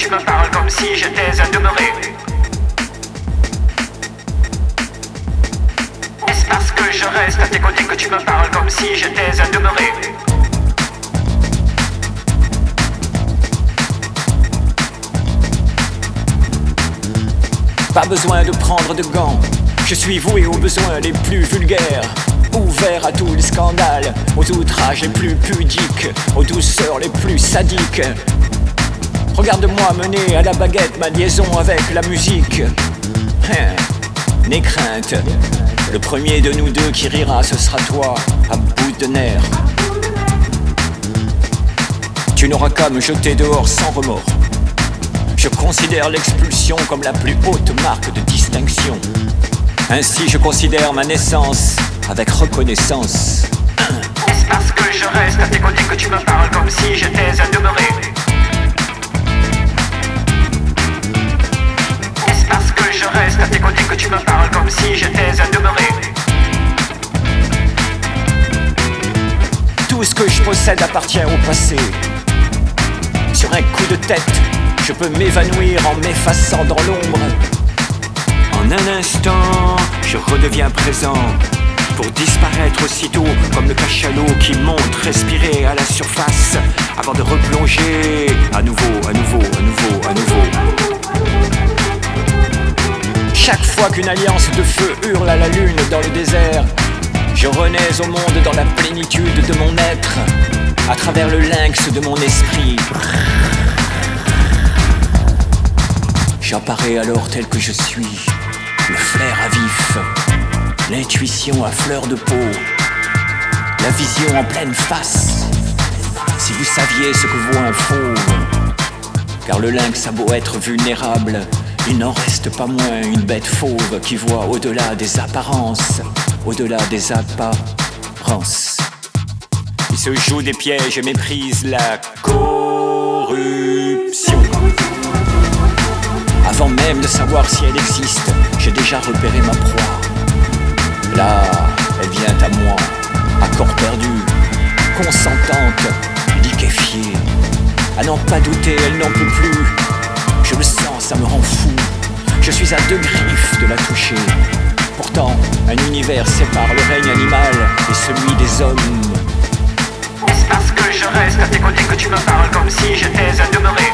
tu me parles comme si j'étais à demeurer? Est-ce parce que je reste à tes côtés que tu me parles comme si j'étais à demeurer? Pas besoin de prendre de gants, je suis voué aux besoins les plus vulgaires, ouvert à tous les scandales, aux outrages les plus pudiques, aux douceurs les plus sadiques. Regarde-moi mener à la baguette ma liaison avec la musique. N'aie crainte, le premier de nous deux qui rira, ce sera toi, à bout de nerfs. Tu n'auras qu'à me jeter dehors sans remords. Je considère l'expulsion comme la plus haute marque de distinction. Ainsi je considère ma naissance avec reconnaissance. Est-ce parce que je reste à tes côtés que tu me parles comme si j'étais à demeurer? Est-ce parce que je reste à tes côtés que tu me parles comme si j'étais à demeurer? Tout ce que je possède appartient au passé. Sur un coup de tête, je peux m'évanouir en m'effaçant dans l'ombre. En un instant, je redeviens présent pour disparaître aussitôt comme le cachalot qui monte respirer à la surface avant de replonger à nouveau. Chaque fois qu'une alliance de feu hurle à la lune dans le désert, je renais au monde dans la plénitude de mon être, à travers le lynx de mon esprit. J'apparais alors tel que je suis, le flair à vif, l'intuition à fleur de peau, la vision en pleine face. Si vous saviez ce que vaut un fauve, car le lynx a beau être vulnérable, il n'en reste pas moins une bête fauve qui voit au-delà des apparences, au-delà des apparences. Il se joue des pièges et méprise la corruption. Avant même de savoir si elle existe, j'ai déjà repéré ma proie. Là, elle vient à moi, à corps perdu, consentante, liquéfiée. À n'en pas douter, elle n'en peut plus. Je le sens, ça me rend fou. Je suis à 2 griffes de la toucher. Pourtant, un univers sépare le règne animal et celui des hommes. Est-ce parce que je reste à tes côtés que tu me parles comme si j'étais à demeurer?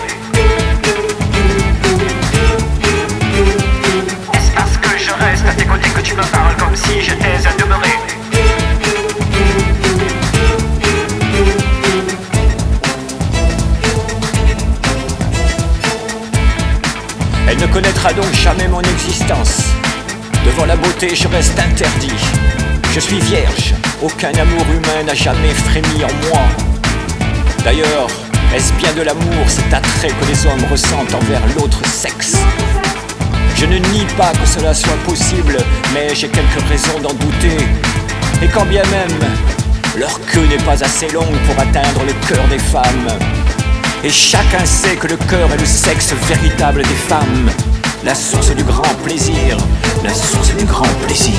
Est-ce parce que je reste à tes côtés que tu me parles comme si j'étais à demeurer? Elle ne connaîtra donc jamais mon existence. Devant la beauté, je reste interdit. Je suis vierge, aucun amour humain n'a jamais frémi en moi. D'ailleurs, est-ce bien de l'amour, cet attrait que les hommes ressentent envers l'autre sexe? Je ne nie pas que cela soit possible, mais j'ai quelques raisons d'en douter. Et quand bien même, leur queue n'est pas assez longue pour atteindre le cœur des femmes. Et chacun sait que le cœur est le sexe véritable des femmes, la source du grand plaisir, la source du grand plaisir.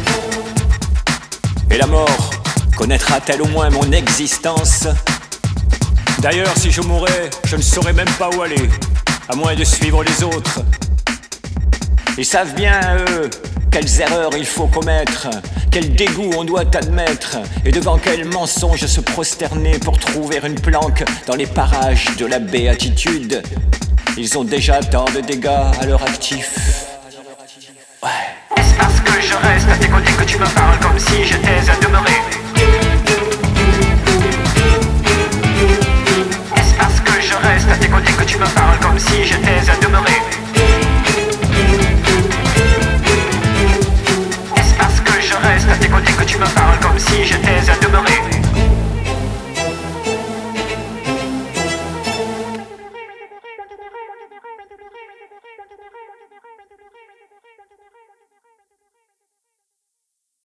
Et la mort connaîtra-t-elle au moins mon existence? D'ailleurs, si je mourais, je ne saurais même pas où aller, à moins de suivre les autres. Ils savent bien, eux, quelles erreurs il faut commettre, quel dégoût on doit admettre, et devant quel mensonge se prosterner pour trouver une planque dans les parages de la béatitude. Ils ont déjà tant de dégâts à leur actif. Ouais. Est-ce parce que je reste à tes côtés que tu me parles comme si j'étais à demeurer? Est-ce parce que je reste à tes côtés que tu me parles comme si j'étais